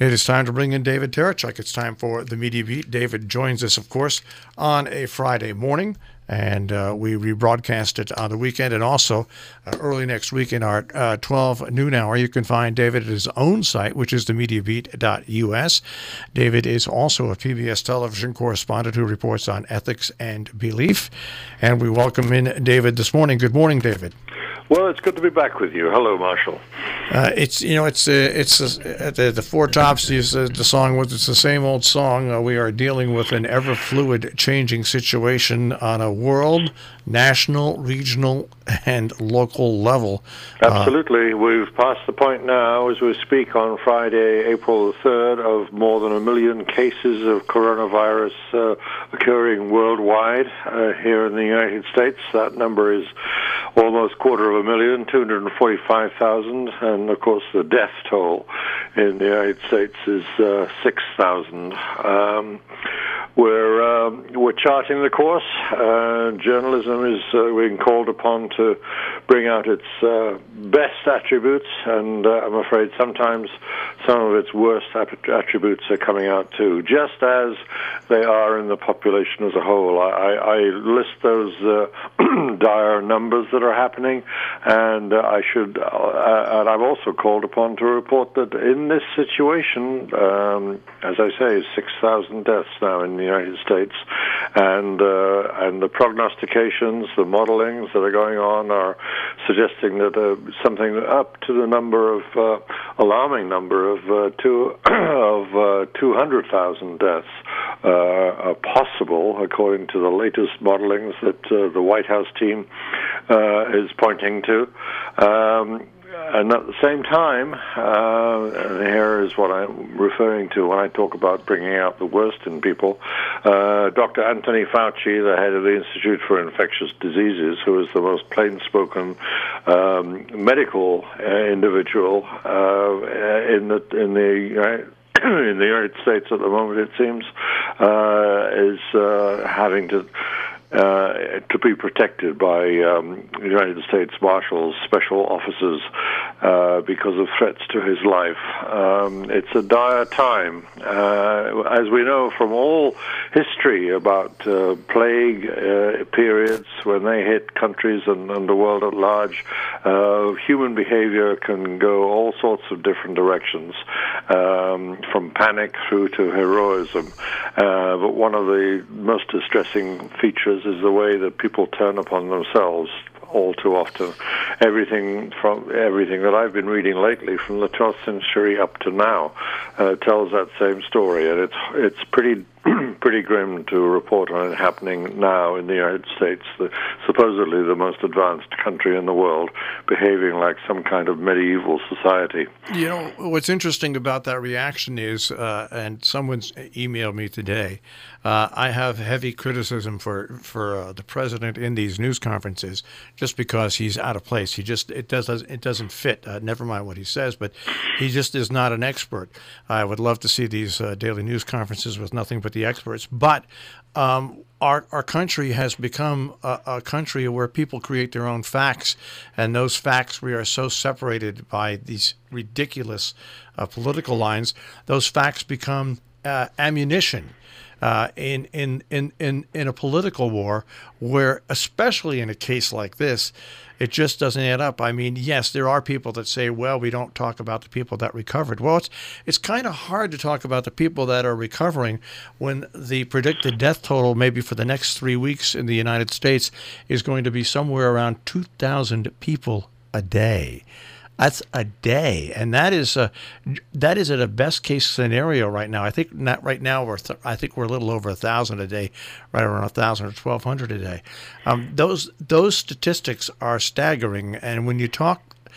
It is time to bring in David Terechuk. It's time for the Media Beat. David joins us, of course, on a Friday morning, and we rebroadcast it on the weekend and also early next week in our 12 noon hour. You can find David at his own site, which is themediabeat.us. David is also a PBS television correspondent who reports on ethics and belief. And we welcome in David this morning. Good morning, David. Well, it's good to be back with you. Hello, Marshall. It's the Four Tops. The song was it's the same old song. We are dealing with an ever fluid, changing situation on a world, national, regional, and local level. Absolutely, we've passed the point now, as we speak, on Friday, April the 3rd, of more than 1 million cases of coronavirus occurring worldwide. Here in the United States, that number is almost 250,000, 245,000, and of course the death toll in the United States is 6,000. We're charting the course. Journalism is being called upon to bring out its best attributes, and I'm afraid sometimes some of its worst attributes are coming out too, just as they are in the population as a whole. I list those dire numbers that are happening, and and I'm also called upon to report that in this situation, as I say, 6,000 deaths now in the United States, and the prognostications, the modelings that are going on are suggesting that something up to the alarming number of 200,000 deaths are possible, according to the latest modelings that the White House team is pointing to. And at the same time, and here is what I'm referring to when I talk about bringing out the worst in people, Dr. Anthony Fauci, the head of the Institute for Infectious Diseases, who is the most plain-spoken medical individual in the in the United States at the moment, it seems, is having to be protected by United States Marshals, special officers, because of threats to his life. It's a dire time. As we know from all history about plague periods, when they hit countries and the world at large, human behavior can go all sorts of different directions, from panic through to heroism. But one of the most distressing features is the way that people turn upon themselves all too often. Everything that I've been reading lately, from the 12th century up to now, tells that same story, and it's pretty grim to report on it happening now in the United States, supposedly the most advanced country in the world, behaving like some kind of medieval society. You know, what's interesting about that reaction is, and someone's emailed me today, I have heavy criticism for the president in these news conferences just because he's out of place. It doesn't fit. Never mind what he says, but he just is not an expert. I would love to see these daily news conferences with nothing but the experts, but our country has become a country where people create their own facts, and those facts, we are so separated by these ridiculous political lines. Those facts become ammunition in a political war, where, especially in a case like this, it just doesn't add up. I mean, yes, there are people that say, well, we don't talk about the people that recovered. Well, it's kind of hard to talk about the people that are recovering when the predicted death total maybe for the next 3 weeks in the United States is going to be somewhere around 2,000 people a day. That's a day, and that is at a best case scenario right now. I think not right now. I think we're a little over 1,000 a day, right around 1,000 or 1,200 a day. Those statistics are staggering, and when you talk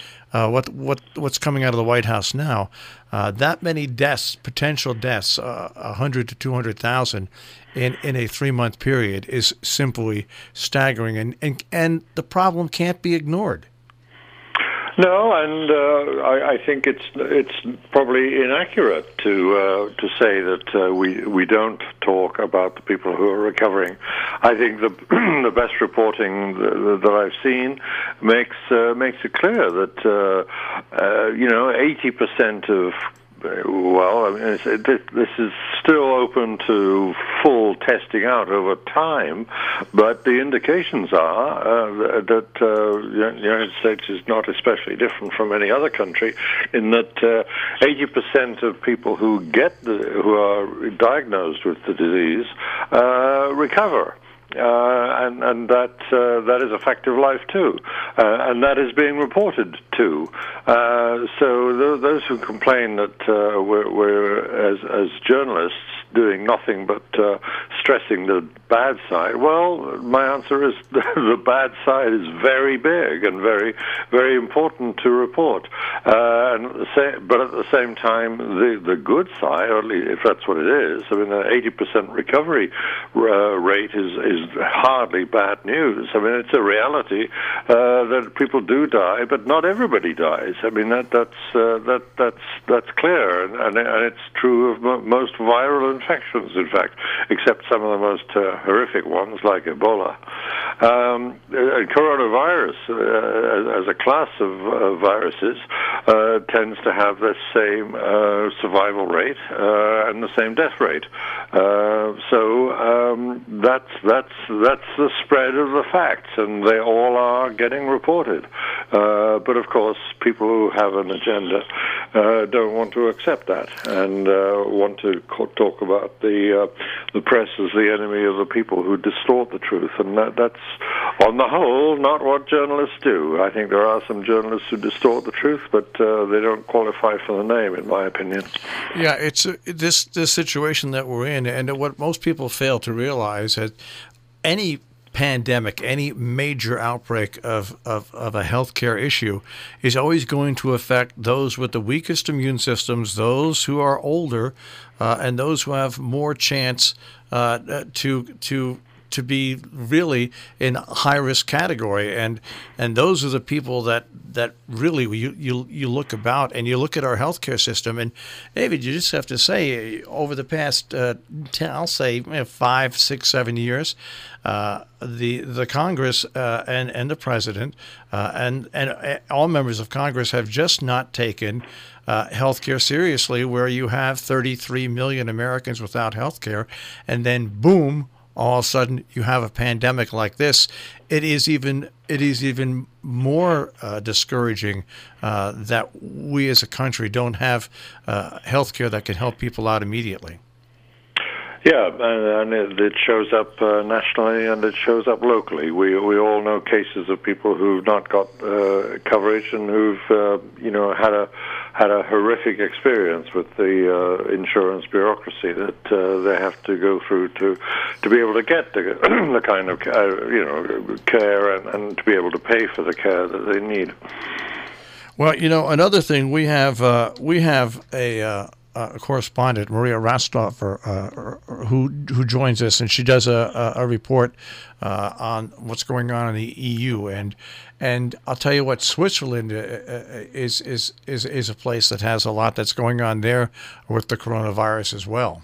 what's coming out of the White House now, that many deaths, potential deaths, 100 to 200,000 in a 3-month period is simply staggering, and the problem can't be ignored. No, and I think it's probably inaccurate to say that we don't talk about the people who are recovering. I think the best reporting that I've seen makes it clear that 80% of Well, I mean, this is still open to full testing out over time, but the indications are that the United States is not especially different from any other country in that 80% of people who are diagnosed with the disease recover. And that is a fact of life too, and that is being reported too. So those who complain that we're as journalists doing nothing but stressing the bad side, well, my answer is the bad side is very big and very, very important to report. But at the same time, the good side, or at least if that's what it is, I mean, the 80% recovery rate is hardly bad news. I mean, it's a reality that people do die, but not everybody dies. I mean, that's clear, and it's true of most viral infections, in fact, except some of the most horrific ones like Ebola. Coronavirus, as a class of viruses, tends to have the same survival rate and the same death rate. So that's the spread of the facts, and they all are getting reported. But of course, people who have an agenda don't want to accept that and want to talk about the press as the enemy of the people who distort the truth, and that's on the whole not what journalists do. I think there are some journalists who distort the truth, but they don't qualify for the name, in my opinion. Yeah, it's this situation that we're in, and what most people fail to realize is any pandemic, any major outbreak of a healthcare issue is always going to affect those with the weakest immune systems, those who are older, and those who have more chance to be really in high risk category, and those are the people that really you look about and you look at our healthcare system. And David, you just have to say, over the past 5, 6, 7 years, the Congress and the President and all members of Congress have just not taken healthcare seriously, where you have 33 million Americans without healthcare, and then boom, all of a sudden you have a pandemic like this. It is even more discouraging that we as a country don't have health care that can help people out immediately. Yeah, and it shows up nationally and it shows up locally. We all know cases of people who've not got coverage and who've had a horrific experience with the insurance bureaucracy that they have to go through to be able to get the kind of care and to be able to pay for the care that they need. Well, another thing, we have a correspondent, Maria Rasthofer, who joins us, and she does a report on what's going on in the EU. And I'll tell you what, Switzerland is a place that has a lot that's going on there with the coronavirus as well.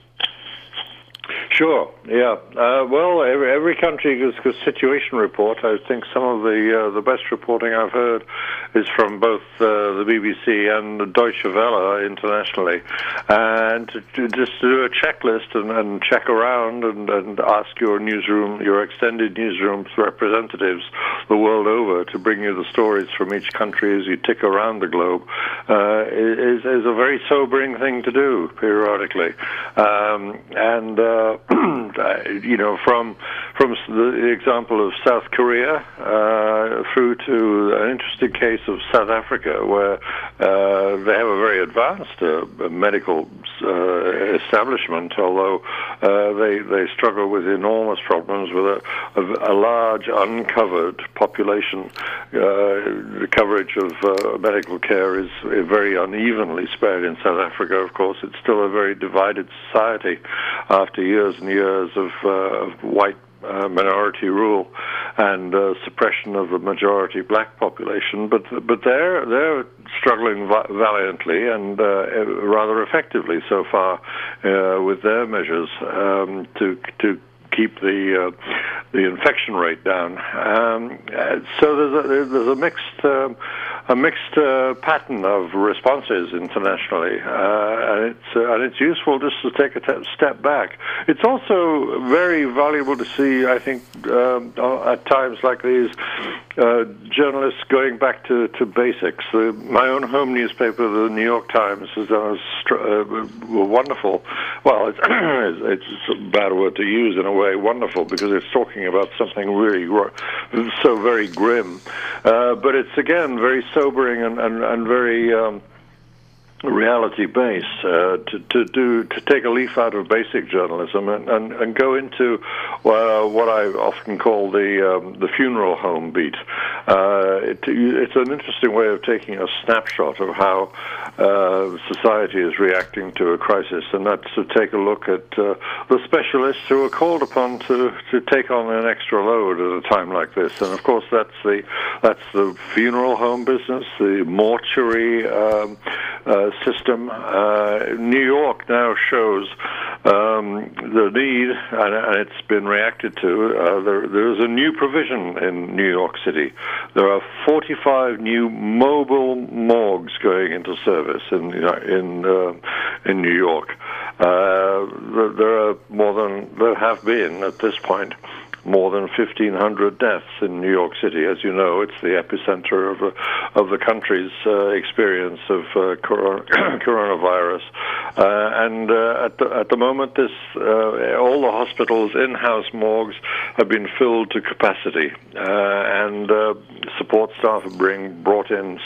Sure. Yeah. Well, every country has a situation report. I think some of the best reporting I've heard is from both the BBC and the Deutsche Welle internationally, and to do a checklist and check around and ask your extended newsroom representatives the world over to bring you the stories from each country as you tick around the globe is a very sobering thing to do periodically, from the example of South Korea through to an interesting case of South Africa, where they have a very advanced medical establishment, although they struggle with enormous problems with a large uncovered population. The coverage of medical care is very unevenly spread in South Africa. Of course, it's still a very divided society after years and years of white minority rule and suppression of the majority black population, but they're struggling valiantly and rather effectively so far with their measures to keep the infection rate down. So there's a mixed a mixed pattern of responses internationally, and it's useful just to take a step back. It's also very valuable to see, I think, at times like these, journalists going back to basics. My own home newspaper, the New York Times, has done a wonderful. Well, it's a bad word to use in a way, wonderful, because it's talking about something really so very grim. But it's again very sobering and very reality-based, to take a leaf out of basic journalism and go into what I often call the funeral home beat. It's an interesting way of taking a snapshot of how society is reacting to a crisis, and that's to take a look at the specialists who are called upon to take on an extra load at a time like this. And of course, that's the funeral home business, the mortuary system. New York now shows the need, and it's been reacted to. There is a new provision in New York City. There are 45 new mobile morgues going into service in New York. There have been at this point more than 1,500 deaths in New York City. As you know, it's the epicenter of the country's experience of coronavirus. And at the moment, all the hospitals' in-house morgues have been filled to capacity, and support staff are brought in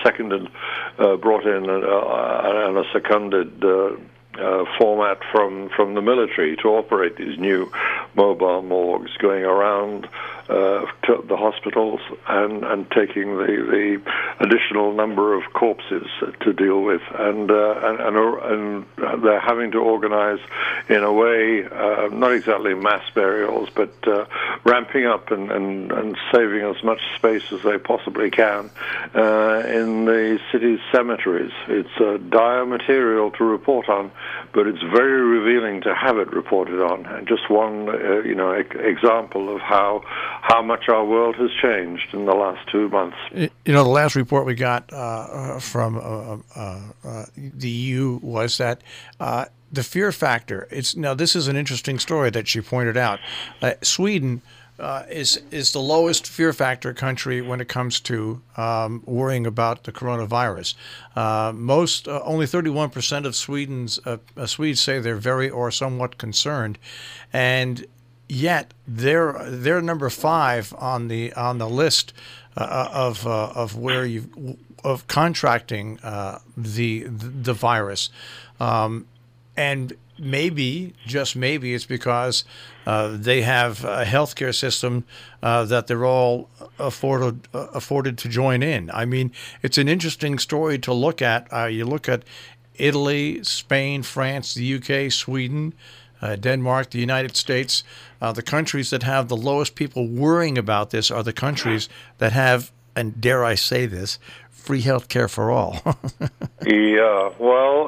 and a seconded format from the military to operate these new mobile morgues, going around to the hospitals and taking the additional number of corpses to deal with, and they're having to organize in a way, not exactly mass burials, but ramping up and saving as much space as they possibly can in the city's cemeteries. It's dire material to report on, but it's very revealing to have it reported on. And just one, example of how much our world has changed in the last 2 months. The last report we got from the EU was that the fear factor. This is an interesting story that she pointed out. Sweden is the lowest fear factor country when it comes to worrying about the coronavirus. Only 31% of Swedes say they're very or somewhat concerned, and yet they're number 5 on the list of where of contracting the virus, and maybe, just maybe, it's because they have a healthcare system that they're all afforded to join in. I mean, it's an interesting story to look at. You look at Italy, Spain, France, the UK, Sweden, Denmark, the United States. The countries that have the lowest people worrying about this are the countries that have, and dare I say this, free health care for all. Yeah, well,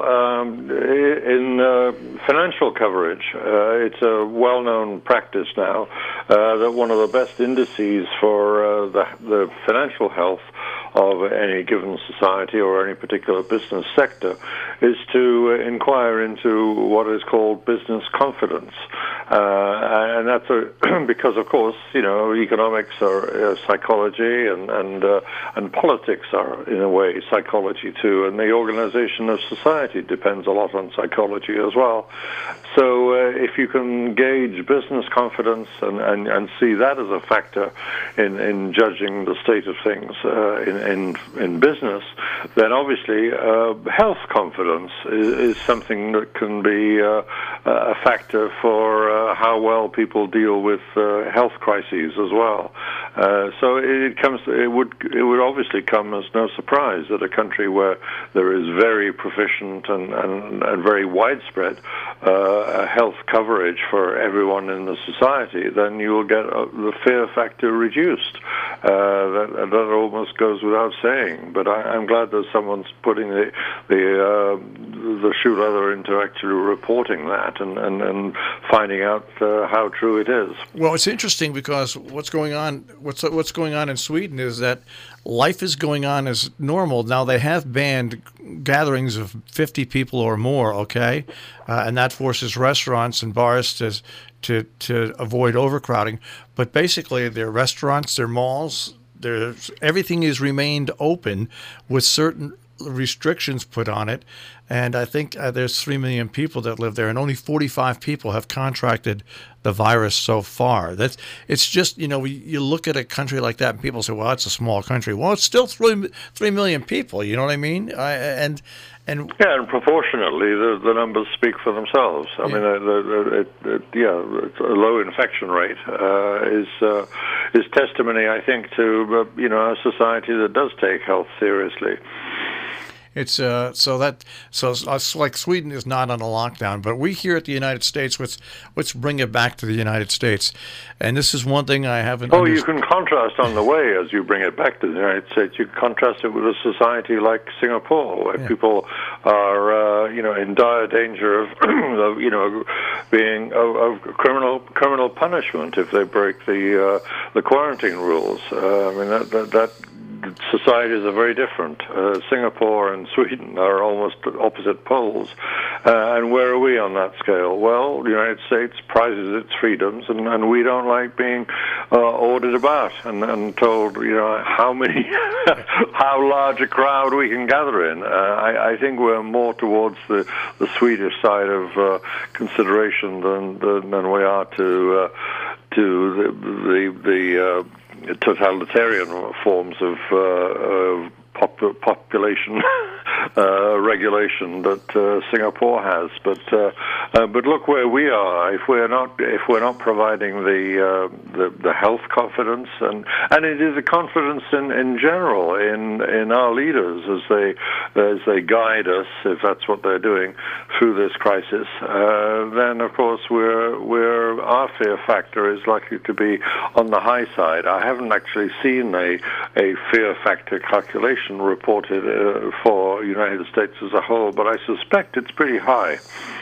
in financial coverage, it's a well-known practice now that one of the best indices for the financial health of any given society or any particular business sector is to inquire into what is called business confidence. And that's because, of course, economics are psychology, and politics are, in a way, psychology too, and the organization of society depends a lot on psychology as well. So if you can gauge business confidence and see that as a factor in judging the state of things in business, then obviously health confidence is something that can be a factor for how well people deal with health crises as well. So it would obviously come as no surprise that a country where there is very proficient and very widespread health coverage for everyone in the society, then you will get the fear factor reduced. That almost goes without saying. But I'm glad that someone's putting the shoe leather into actually reporting that and finding out how true it is. Well, it's interesting because what's going on what's going on in Sweden is that life is going on as normal. Now they have banned gatherings of 50 people or more, okay, and that forces restaurants and bars to avoid overcrowding. But basically, their restaurants, their malls, everything has remained open with certain restrictions put on it. And I think there's 3 million people that live there, and only 45 people have contracted the virus so far. It's just, you look at a country like that and people say, well, it's a small country. Well, it's still 3 million people, you know what I mean? And proportionately, the numbers speak for themselves. I mean, it's a low infection rate is testimony, I think, to a society that does take health seriously. It's it's like Sweden is not on a lockdown, but we here at the United States, let's bring it back to the United States, and this is one thing I haven't. You can contrast on the way as you bring it back to the United States. You can contrast it with a society like Singapore, where people are in dire danger of being of criminal punishment if they break the quarantine rules. I mean that societies are very different. Singapore and Sweden are almost opposite poles. And where are we on that scale? Well, the United States prizes its freedoms, and we don't like being ordered about and told, how large a crowd we can gather in. I think we're more towards the Swedish side of consideration than we are to the totalitarian forms of population regulation that Singapore has, but look where we are. If we're not providing the health confidence, and it is a confidence in general in our leaders as they guide us, if that's what they're doing through this crisis, then of course our fear factor is likely to be on the high side. I haven't actually seen a fear factor calculation reported for the United States as a whole, but I suspect it's pretty high.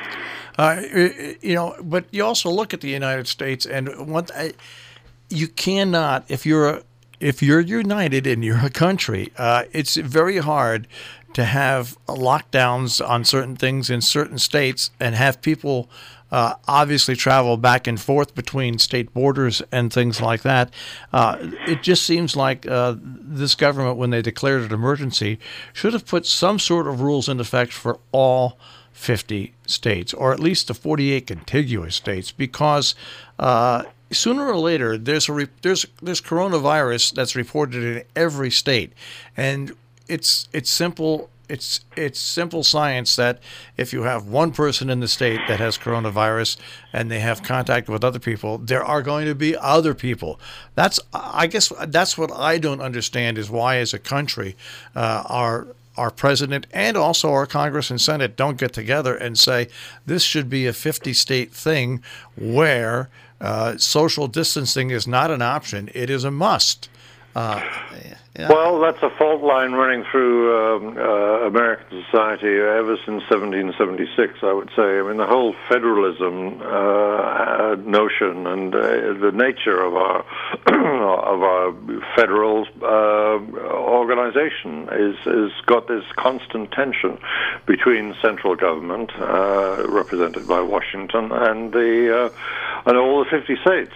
But you also look at the United States, and you cannot, if you're united and you're a country, it's very hard to have lockdowns on certain things in certain states and have people obviously travel back and forth between state borders and things like that. It just seems like this government, when they declared an emergency, should have put some sort of rules in effect for all 50 states, or at least the 48 contiguous states, because sooner or later there's coronavirus that's reported in every state, and it's simple. It's simple science that if you have one person in the state that has coronavirus and they have contact with other people, there are going to be other people. I guess that's what I don't understand, is why as a country our president and also our Congress and Senate don't get together and say this should be a 50-state thing where social distancing is not an option, it is a must. Well, that's a fault line running through American society ever since 1776, I would say. I mean, the whole federalism notion and the nature of our federal organization is got this constant tension between central government, represented by Washington, and all the 50 states.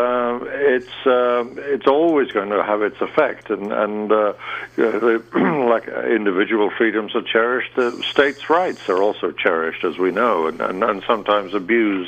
It's always going to have its effect, and like individual freedoms are cherished, states' rights are also cherished, as we know, and sometimes abused.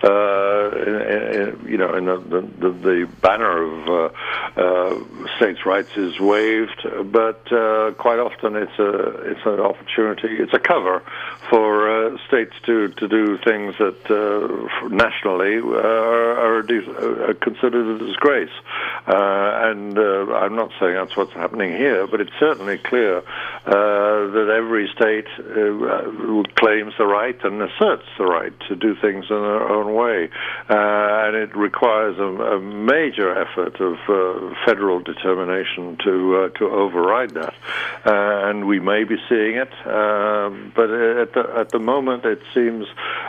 In the banner of states' rights is waved, but quite often it's an opportunity, it's a cover for states to do things that nationally are considered a disgrace. And I'm not saying that's what's happening here, but it's certainly clear that every state claims the right and asserts the right to do things in their own way. And it requires a major effort of federal determination to override that. And we may be seeing it, but at the moment it seems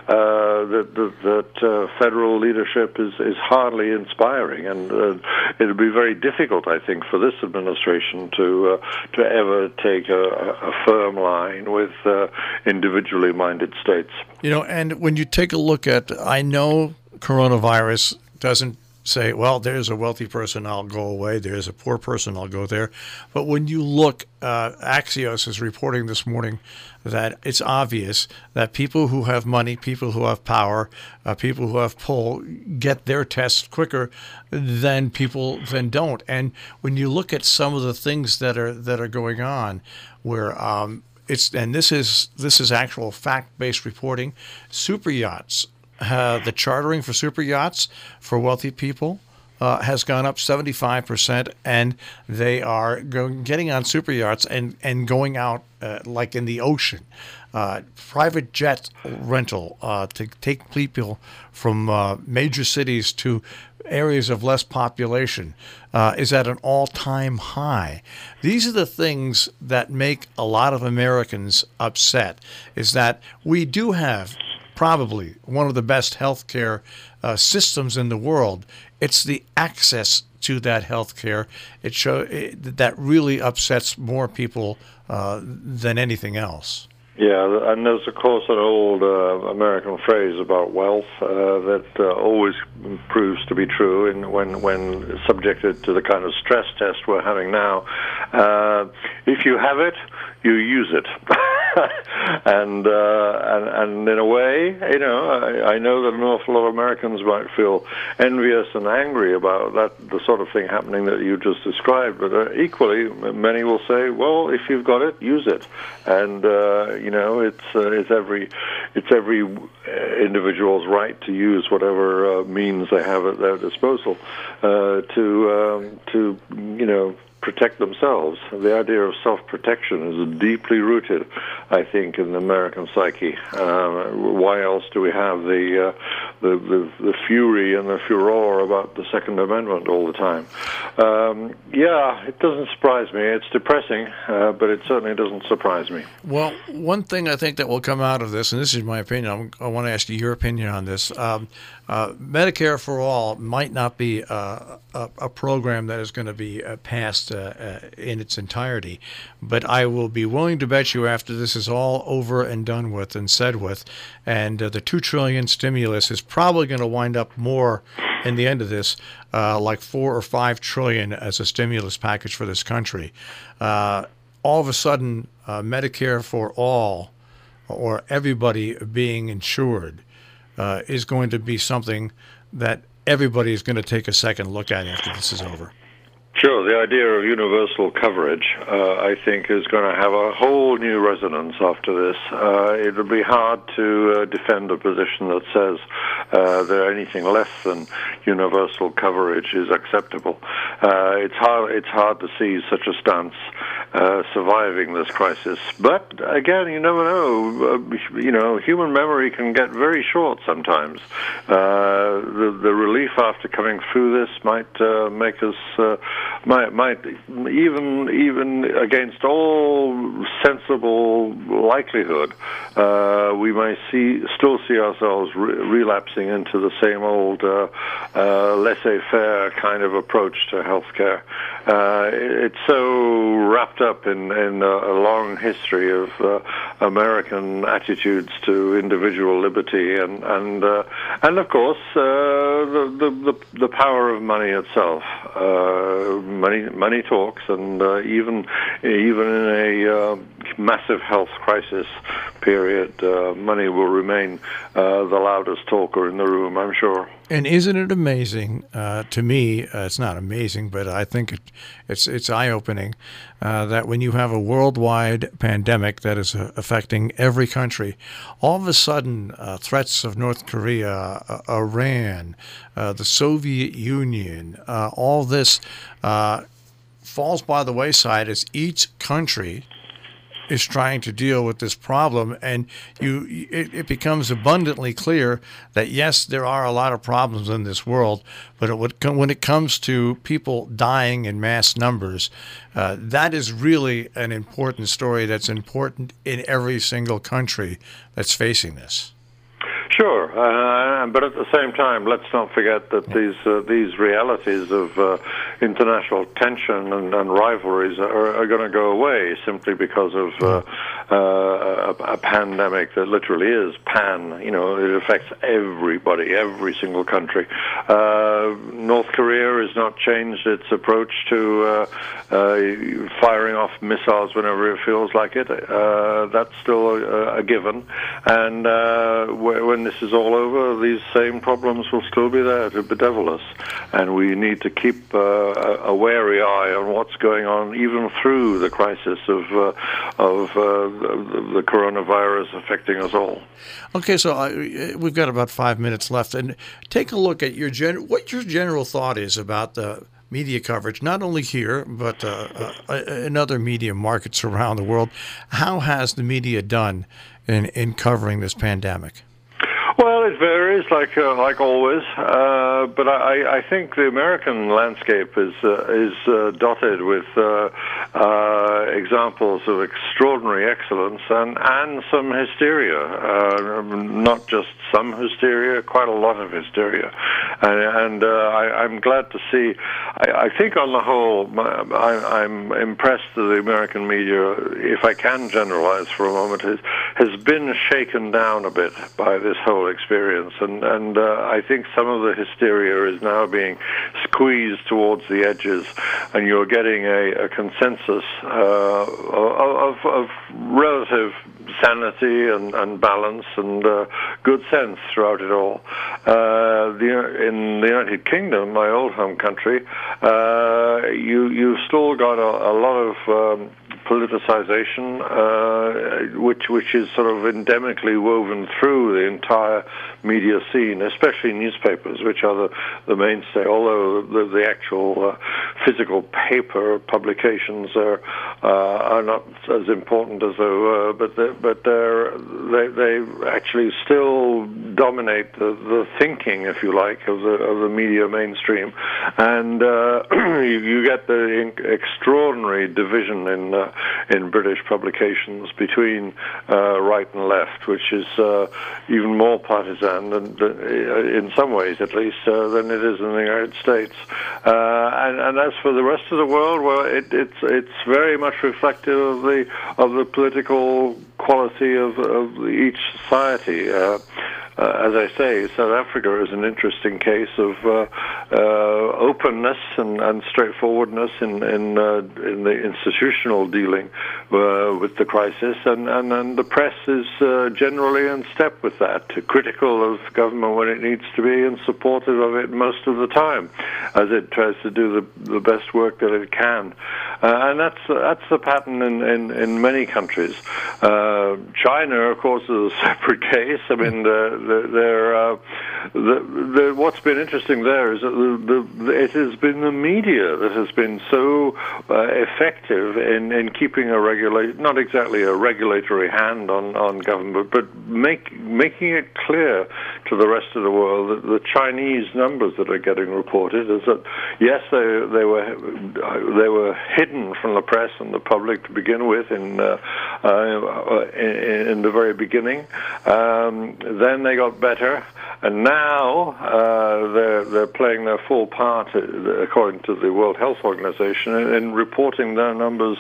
that federal leadership is hardly inspiring, and it'll be very difficult, I think, for this administration to ever take a firm line with individually minded states. And when you take a look at, I know coronavirus doesn't say, well, there's a wealthy person, I'll go away. There's a poor person, I'll go there. But when you look, Axios is reporting this morning that it's obvious that people who have money, people who have power, people who have pull get their tests quicker than people than don't. And when you look at some of the things that are going on, where this is actual fact-based reporting, super yachts. The chartering for super yachts for wealthy people has gone up 75%, and they are getting on super yachts and going out like in the ocean. Private jet rental to take people from major cities to areas of less population is at an all-time high. These are the things that make a lot of Americans upset, is that we do have probably one of the best healthcare systems in the world. It's the access to that healthcare that really upsets more people than anything else. Yeah, and there's, of course, an old American phrase about wealth that always proves to be true when subjected to the kind of stress test we're having now. If you have it, you use it. and in a way, I know that an awful lot of Americans might feel envious and angry about the sort of thing happening that you just described. But equally, many will say, well, if you've got it, use it. And it's every individual's right to use whatever means they have at their disposal to protect themselves. The idea of self-protection is deeply rooted, I think, in the American psyche. Why else do we have the fury and the furor about the Second Amendment all the time? It doesn't surprise me. It's depressing, but it certainly doesn't surprise me. Well, one thing I think that will come out of this, and this is my opinion, I want to ask you your opinion on this. Medicare for All might not be a program that is going to be passed in its entirety, but I will be willing to bet you after this is all over and done with and said with, and the $2 trillion stimulus is probably going to wind up more in the end of this, like $4 or $5 trillion as a stimulus package for this country. All of a sudden, Medicare for All, or everybody being insured, is going to be something that everybody is going to take a second look at after this is over. Sure. The idea of universal coverage, I think, is going to have a whole new resonance after this. It'll be hard to defend a position that says that anything less than universal coverage is acceptable. It's hard to see such a stance surviving this crisis. But again, you never know. Human memory can get very short sometimes. The relief after coming through this might make us. Might even against all sensible likelihood, we may still see ourselves relapsing into the same old laissez-faire kind of approach to healthcare. It's so wrapped up in a long history of American attitudes to individual liberty and of course the power of money itself. Money talks, and even in a massive health crisis period, money will remain the loudest talker in the room, I'm sure. And isn't it amazing? To me, it's not amazing, but I think it's eye-opening that when you have a worldwide pandemic that is affecting every country, all of a sudden threats of North Korea, Iran, the Soviet Union, all this falls by the wayside as each country is trying to deal with this problem, and it becomes abundantly clear that yes, there are a lot of problems in this world, but when it comes to people dying in mass numbers, that is really an important story that's important in every single country that's facing this. Sure, but at the same time, let's not forget that these realities of international tension and rivalries are going to go away simply because of a pandemic that literally is pan. You know, it affects everybody, every single country. North Korea has not changed its approach to firing off missiles whenever it feels like it. That's still a given, and when this is all over, these same problems will still be there to bedevil us, and we need to keep a wary eye on what's going on, even through the crisis of the coronavirus affecting us all. Okay, so we've got about 5 minutes left, and take a look at what your general thought is about the media coverage, not only here, but in other media markets around the world. How has the media done in covering this pandemic? Well, it varies, like always, but I think the American landscape is dotted with examples of extraordinary excellence and some hysteria, not just some hysteria, quite a lot of hysteria, and I'm glad to see. I think on the whole, I'm impressed that the American media, if I can generalize for a moment, has been shaken down a bit by this whole experience, and I think some of the hysteria is now being squeezed towards the edges, and you're getting a consensus of relative sanity and balance and good sense throughout it all. In the United Kingdom, my old home country, you've still got a lot of politicization, which is sort of endemically woven through the entire media scene, especially newspapers, which are the mainstay. Although the actual physical paper publications are not as important as they were, but they actually still dominate the thinking, if you like, of the media mainstream, and you get the extraordinary division in British publications between right and left, which is even more partisan, in some ways at least, than it is in the United States. And as for the rest of the world, well, it's very much reflective of the political quality of each society. As I say, South Africa is an interesting case of openness and straightforwardness in the institutional dealing with the crisis, and the press is generally in step with that, critical of government when it needs to be, and supportive of it most of the time, as it tries to do the best work that it can. And that's the pattern in many countries. China, of course, is a separate case. I mean, what's been interesting there is that it has been the media that has been so effective in keeping not exactly a regulatory hand on government, but making it clear to the rest of the world that the Chinese numbers that are getting reported is that yes, they were hidden from the press and the public to begin with in the very beginning. Then they got better, and now they're playing their full part, according to the World Health Organization, in reporting their numbers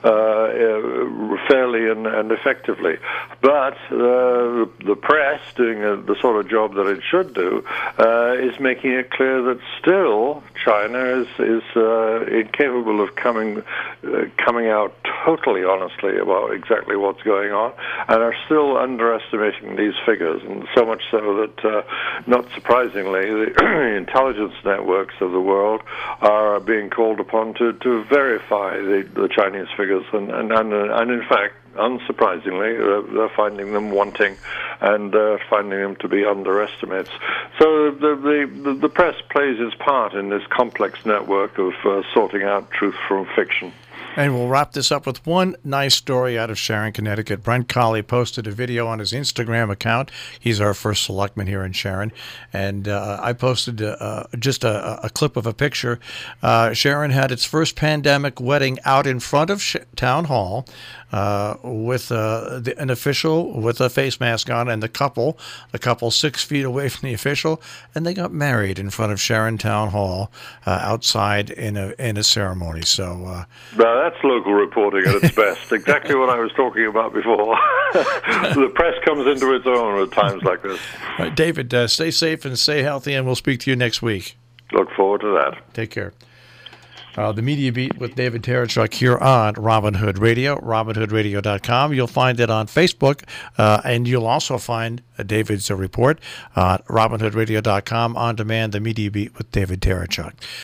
fairly and effectively. But the press, doing the sort of job that it should do, is making it clear that still China is incapable of coming out totally honestly about exactly what's going on, and are still underestimating these figures, and so much so that, not surprisingly, the intelligence networks of the world are being called upon to verify the Chinese figures, and in fact, unsurprisingly, they're finding them wanting, and finding them to be underestimates. So the press plays its part in this complex network of sorting out truth from fiction. And we'll wrap this up with one nice story out of Sharon, Connecticut. Brent Colley posted a video on his Instagram account. He's our first selectman here in Sharon. And I posted just a clip of a picture. Sharon had its first pandemic wedding out in front of Town Hall with an official with a face mask on, and the couple 6 feet away from the official, and they got married in front of Sharon Town Hall outside in a ceremony. So that's local reporting at its best. Exactly what I was talking about before. The press comes into its own at times like this. All right, David, stay safe and stay healthy, and we'll speak to you next week. Look forward to that. Take care. The Media Beat with David Terechuk here on Robin Hood Radio, robinhoodradio.com. You'll find it on Facebook, and you'll also find David's report on robinhoodradio.com on demand, The Media Beat with David Terechuk.